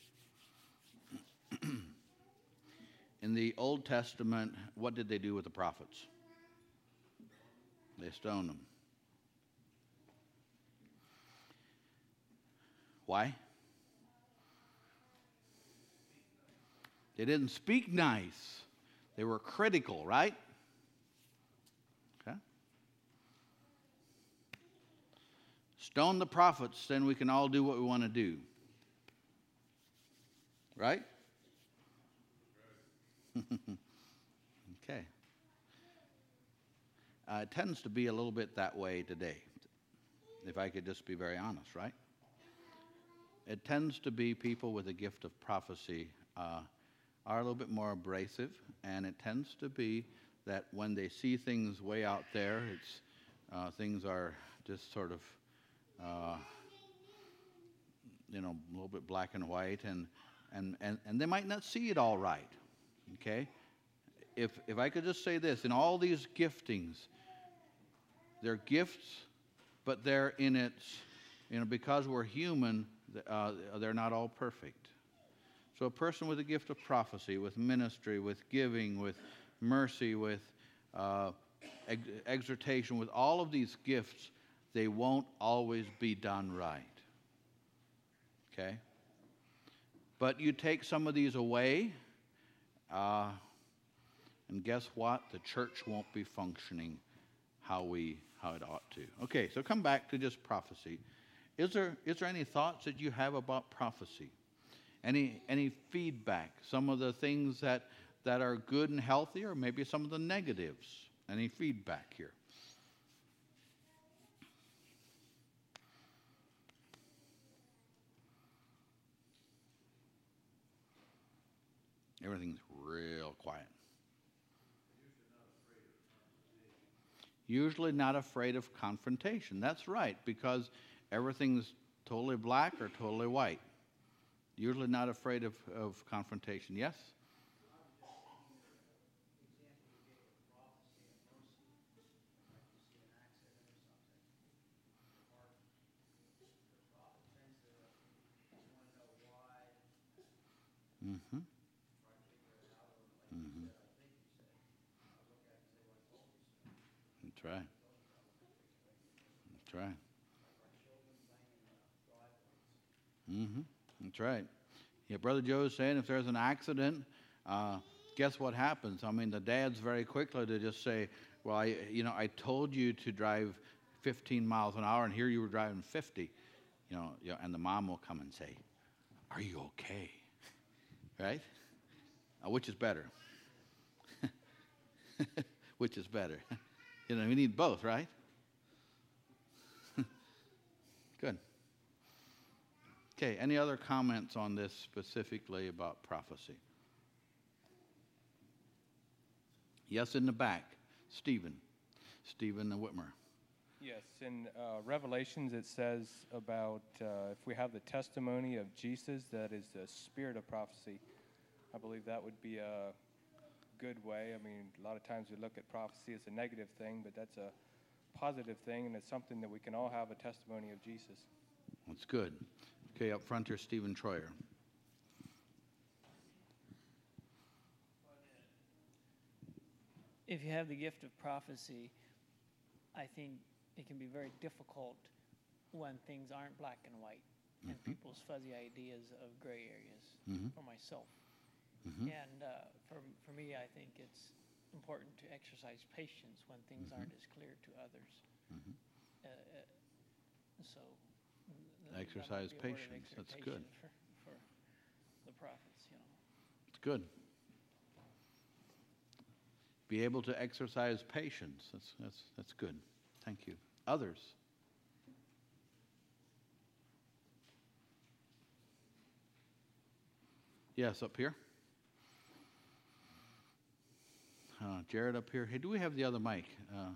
In the Old Testament, what did they do with the prophets? They stoned them. Why? They didn't speak nice. They were critical, right? Okay. Stone the prophets, then we can all do what we want to do. Right? Okay. Uh, it tends to be a little bit that way today, if I could just be very honest, right? It tends to be people with a gift of prophecy uh, are a little bit more abrasive, and it tends to be that when they see things way out there, it's uh, things are just sort of, uh, you know, a little bit black and white, and, and, and, and they might not see it all right. Okay? If if I could just say this, in all these giftings, they're gifts, but they're in its, you know, because we're human, uh, they're not all perfect. So a person with a gift of prophecy, with ministry, with giving, with mercy, with uh, ex- exhortation, with all of these gifts, they won't always be done right. Okay? But you take some of these away, Uh, and guess what? The church won't be functioning how we how it ought to. Okay, so come back to just prophecy. Is there is there any thoughts that you have about prophecy? Any any feedback? Some of the things that that are good and healthy, or maybe some of the negatives? Any feedback here? Everything's real quiet. Usually not afraid of confrontation. That's right, because everything's totally black or totally white. Usually not afraid of, of confrontation. Yes? Mm-hmm. Mm-hmm. That's right. That's right. Mm-hmm. That's right. Yeah, Brother Joe is saying if there's an accident, uh, guess what happens? I mean, the dad's very quickly to just say, well, I, you know, I told you to drive fifteen miles an hour, and here you were driving fifty. you know, you know, and the mom will come and say, "Are you okay?" Right? Uh, which is better? Which is better? You know, we need both, right? Good. Okay, any other comments on this specifically about prophecy? Yes, in the back, Stephen. Stephen Whitmer. Yes, in uh, Revelations it says about uh, if we have the testimony of Jesus, that is the spirit of prophecy. I believe that would be a good way. I mean, a lot of times we look at prophecy as a negative thing, but that's a positive thing, and it's something that we can all have a testimony of Jesus. That's good. Okay, up front here, Stephen Troyer. If you have the gift of prophecy, I think it can be very difficult when things aren't black and white and Mm-hmm. people's fuzzy ideas of gray areas Mm-hmm. for myself. Mm-hmm. And uh, for, for me, I think it's important to exercise patience when things Mhm. aren't as clear to others. Mhm. Uh, uh, so th- that might Exercise be a word of patience. That's good. exhortation For, for the prophets, you know. It's good. Be able to exercise patience. That's, that's, that's good. Thank you. Others? Yes, up here. Uh, Jared up here. Hey, do we have the other mic? Uh,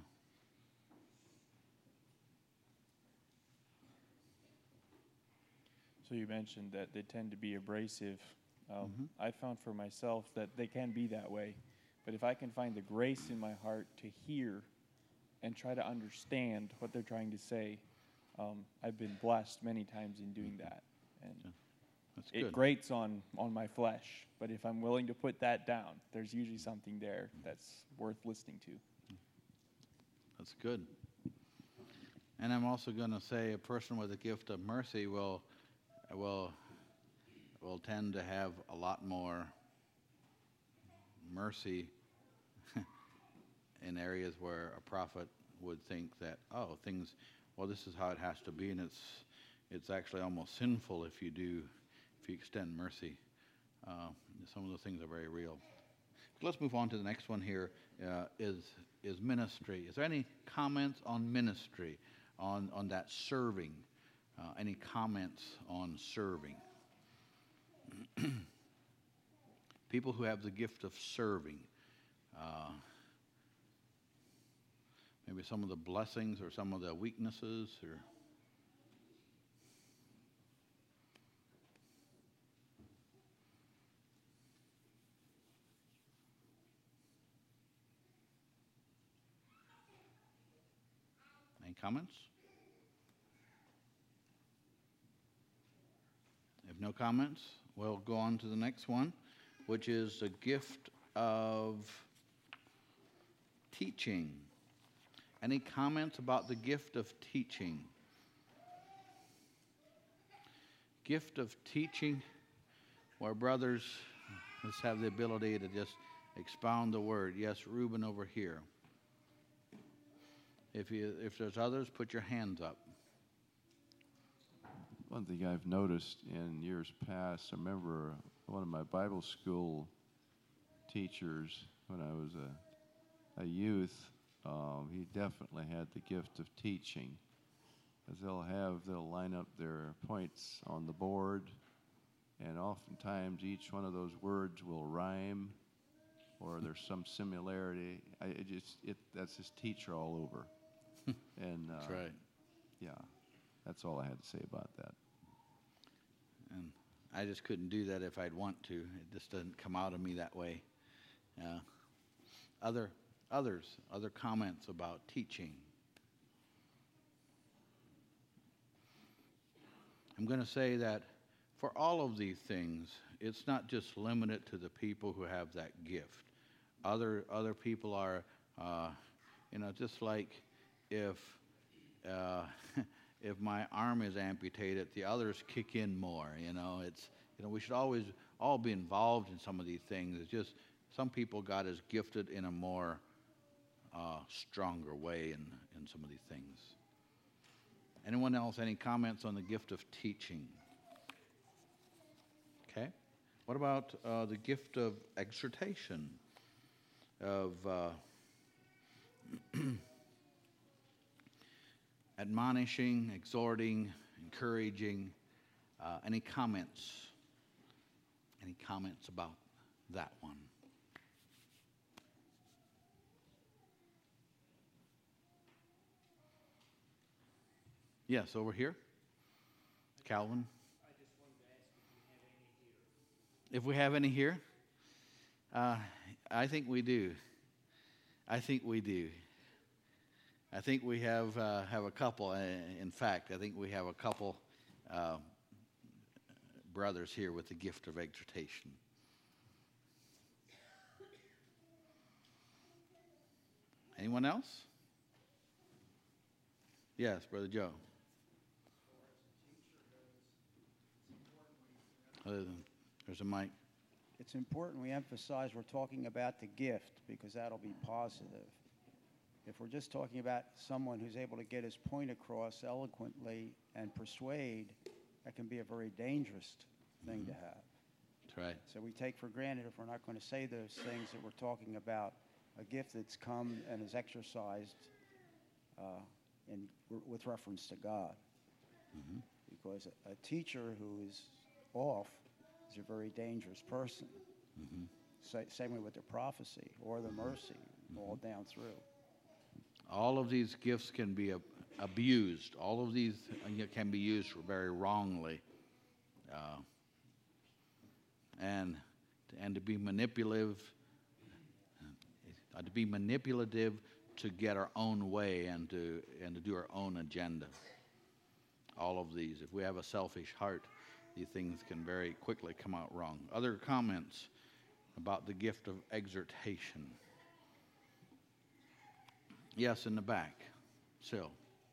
So you mentioned that they tend to be abrasive. Um, Mhm. I found for myself that they can be that way. But if I can find the grace in my heart to hear and try to understand what they're trying to say, um, I've been blessed many times in doing that. And that's it good. grates on, on my flesh. But if I'm willing to put that down, there's usually something there that's worth listening to. That's good. And I'm also going to say a person with a gift of mercy will will will tend to have a lot more mercy in areas where a prophet would think that, oh, things, well, this is how it has to be, and it's it's actually almost sinful if you do if you extend mercy. Uh, some of those things are very real. Let's move on to the next one here. Uh, is is ministry. Is there any comments on ministry, on, on that serving? Uh, any comments on serving? People who have the gift of serving. Uh, maybe some of the blessings or some of the weaknesses, or any comments? If no comments, we'll go on to the next one, which is a gift of teaching. Any comments about the gift of teaching? Gift of teaching, where brothers, let's have the ability to just expound the word. Yes, Reuben over here. If you, if there's others, put your hands up. One thing I've noticed in years past, I remember one of my Bible school teachers when I was a, a youth, um, he definitely had the gift of teaching. As they'll have, they'll line up their points on the board, and oftentimes each one of those words will rhyme, or there's some similarity. I it just it that's his teacher all over. And uh, That's right. Yeah, that's all I had to say about that. And I just couldn't do that if I'd want to. It just doesn't come out of me that way. Yeah. Other, others, other comments about teaching. I'm going to say that for all of these things, it's not just limited to the people who have that gift. Other other people are, uh, you know, just like if uh, if my arm is amputated, the others kick in more. You know, it's you know we should always all be involved in some of these things. It's just some people God has gifted in a more uh, stronger way in in some of these things. Anyone else, any comments on the gift of teaching? Okay. What about uh, the gift of exhortation, of uh, admonishing, exhorting, encouraging? Uh, any comments? Any comments about that one? Yes, over here. Calvin. I just wanted to ask if you have any here. If we have any here, uh, I think we do. I think we do. I think we have uh, have a couple. Uh, in fact, I think we have a couple uh, brothers here with the gift of exhortation. Anyone else? Yes, Brother Joe. Uh, there's a mic. It's important we emphasize we're talking about the gift because that'll be positive. If we're just talking about someone who's able to get his point across eloquently and persuade, that can be a very dangerous thing Mm-hmm. to have. That's right. So we take for granted if we're not going to say those things that we're talking about a gift that's come and is exercised uh, in, with reference to God. Mm-hmm. Because a, a teacher who is off is a very dangerous person. Mm-hmm. Sa- same way with the prophecy or the mercy, all down through. All of these gifts can be ab- abused. All of these uh, can be used very wrongly, uh, and and to be manipulative, uh, to be manipulative to get our own way and to and to do our own agenda. All of these, if we have a selfish heart, these things can very quickly come out wrong. Other comments about the gift of exhortation? Yes, in the back. Sil.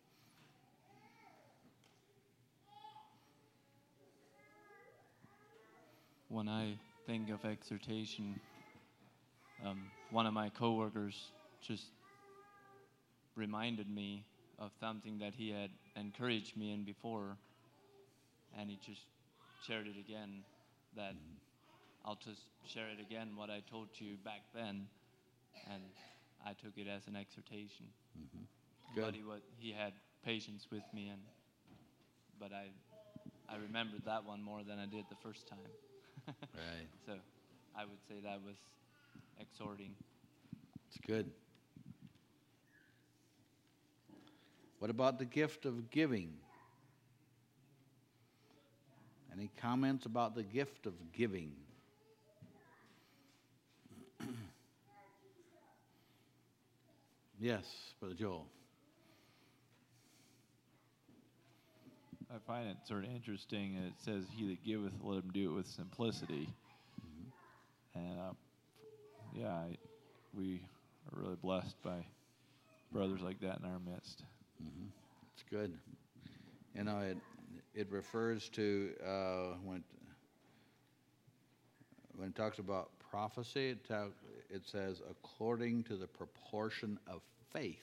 When I think of exhortation, um, one of my coworkers just reminded me of something that he had encouraged me in before, and he just shared it again, that I'll just share it again, what I told you back then, and I took it as an exhortation. Mm-hmm. But Good. he, wa- he had patience with me, and but I, I remembered that one more than I did the first time. Right. So I would say that was exhorting. It's good. What about the gift of giving? Any comments about the gift of giving? Yes, Brother Joel. I find it sort of interesting. It says, "He that giveth, let him do it with simplicity." Mm-hmm. And uh, yeah, I, we are really blessed by brothers like that in our midst. Mm-hmm. It's good. You know, it it refers to uh, when when it talks about prophecy. It talk, it says according to the proportion of faith.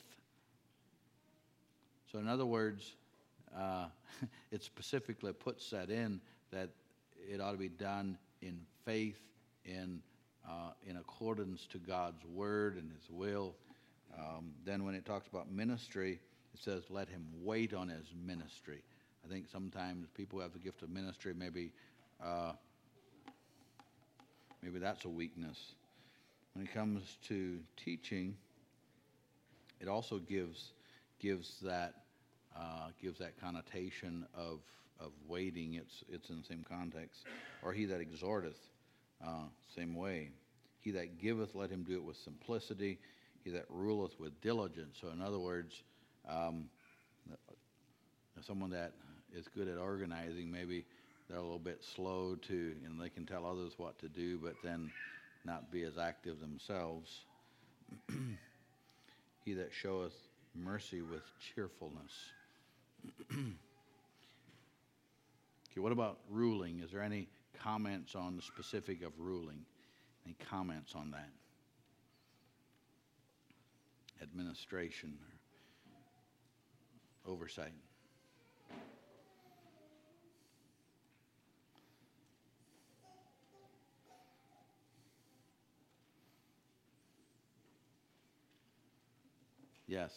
So, in other words, uh, it specifically puts that in that it ought to be done in faith, in uh, in accordance to God's word and His will. Um, then, when it talks about ministry, it says, "Let him wait on his ministry." I think sometimes people who have the gift of ministry, maybe uh, maybe that's a weakness. When it comes to teaching, it also gives gives that uh, gives that connotation of of waiting. It's it's in the same context. Or he that exhorteth, uh, same way. He that giveth, let him do it with simplicity. He that ruleth with diligence. So in other words, um, someone that is good at organizing, maybe they're a little bit slow to, and they can tell others what to do, but then not be as active themselves. He that showeth mercy with cheerfulness. Okay, what about ruling? Is there any comments on the specific of ruling? Any comments on that? Administration or oversight? Yes.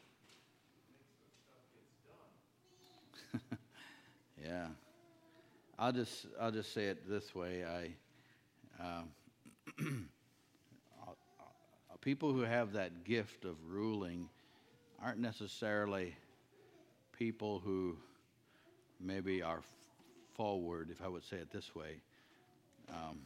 Yeah. I'll just I'll just say it this way. I um, people who have that gift of ruling aren't necessarily people who maybe are forward, if I would say it this way. Um,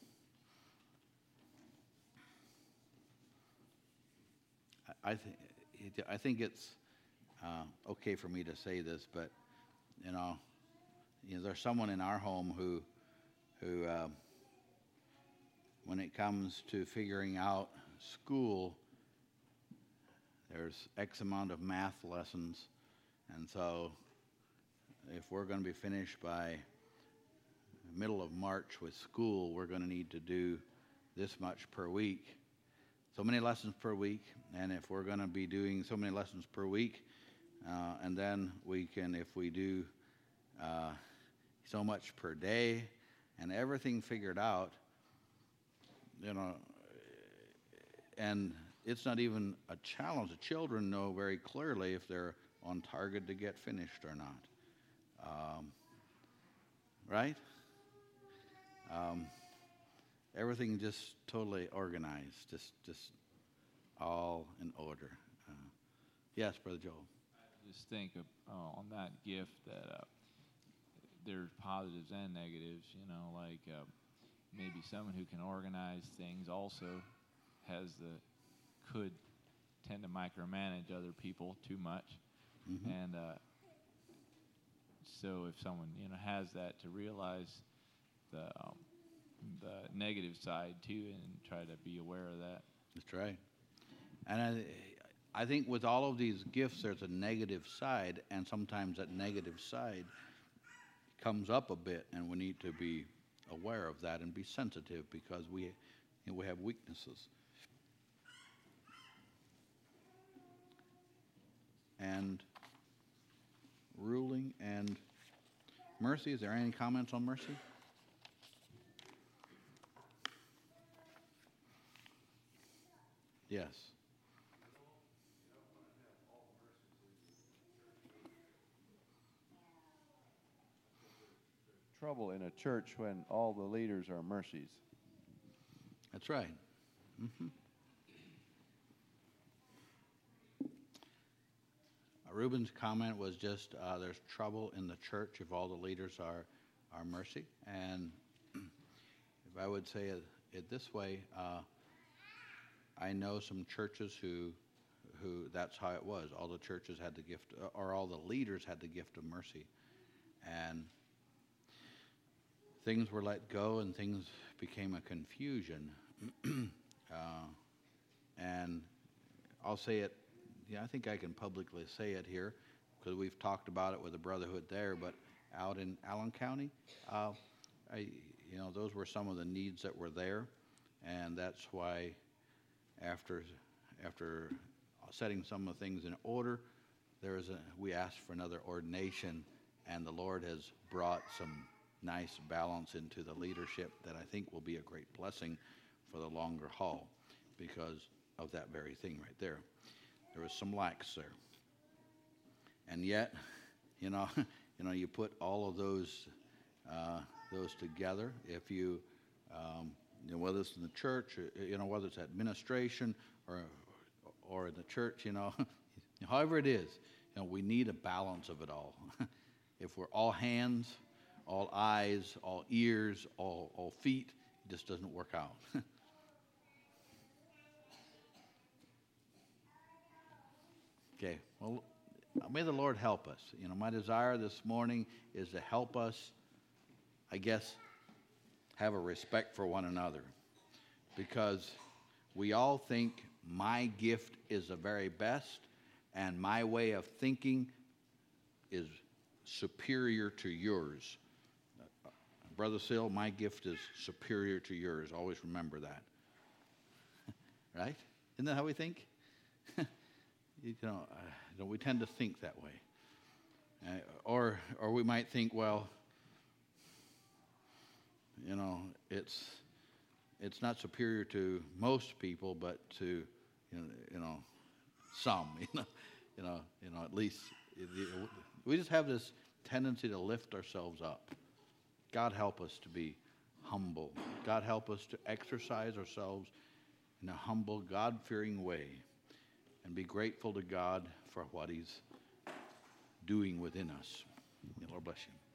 I, I think I think it's uh, okay for me to say this, but you know, you know, there's someone in our home who, who, uh, when it comes to figuring out school, there's X amount of math lessons, and so if we're going to be finished by middle of March with school, we're going to need to do this much per week, so many lessons per week, and if we're going to be doing so many lessons per week, uh, and then we can, if we do uh, so much per day, and everything figured out, you know, and it's not even a challenge. The children know very clearly if they're on target to get finished or not. Um, right? Um, everything just totally organized, just just all in order. Uh, yes, Brother Joel. I just think of, uh, on that gift that uh, there's positives and negatives. You know, like uh, maybe someone who can organize things also has the could tend to micromanage other people too much, Mm-hmm. and uh, so if someone you know has that, to realize the um, the negative side too, and try to be aware of that. That's right. And I, I think with all of these gifts, there's a negative side, and sometimes that negative side comes up a bit, and we need to be aware of that and be sensitive because we, you know, we have weaknesses. And ruling and mercy. Is there any comments on mercy? Yes. Trouble in a church when all the leaders are mercies. That's right. Mm-hmm. Uh, Reuben's comment was just uh, there's trouble in the church if all the leaders are, are mercy. And if I would say it, it this way, uh, I know some churches who, who that's how it was. All the churches had the gift, or all the leaders had the gift of mercy. And things were let go and things became a confusion. uh, and I'll say it, yeah, I think I can publicly say it here because we've talked about it with the Brotherhood there, but out in Allen County, uh, I, you know, those were some of the needs that were there, and that's why after after setting some of the things in order, there is a, we asked for another ordination, and the Lord has brought some nice balance into the leadership that I think will be a great blessing for the longer haul because of that very thing right there. There was some lacks there. And yet, you know, you know, you put all of those uh, those together. If you, um, you know, whether it's in the church, or, you know, whether it's administration or or in the church, you know, however it is, you know, we need a balance of it all. If we're all hands, all eyes, all ears, all all feet, it just doesn't work out. Okay, well, may the Lord help us. You know, my desire this morning is to help us, I guess, have a respect for one another. Because we all think my gift is the very best, and my way of thinking is superior to yours. Brother Sill, my gift is superior to yours. Always remember that. Right? Isn't that how we think? You know, uh, you know, we tend to think that way. Uh, or or we might think, well, you know, it's it's not superior to most people, but to, you know, you know some, you know, you know, you know, at least it- it- we just have this tendency to lift ourselves up. God help us to be humble. God help us to exercise ourselves in a humble, God-fearing way and be grateful to God for what he's doing within us. May the Lord bless you.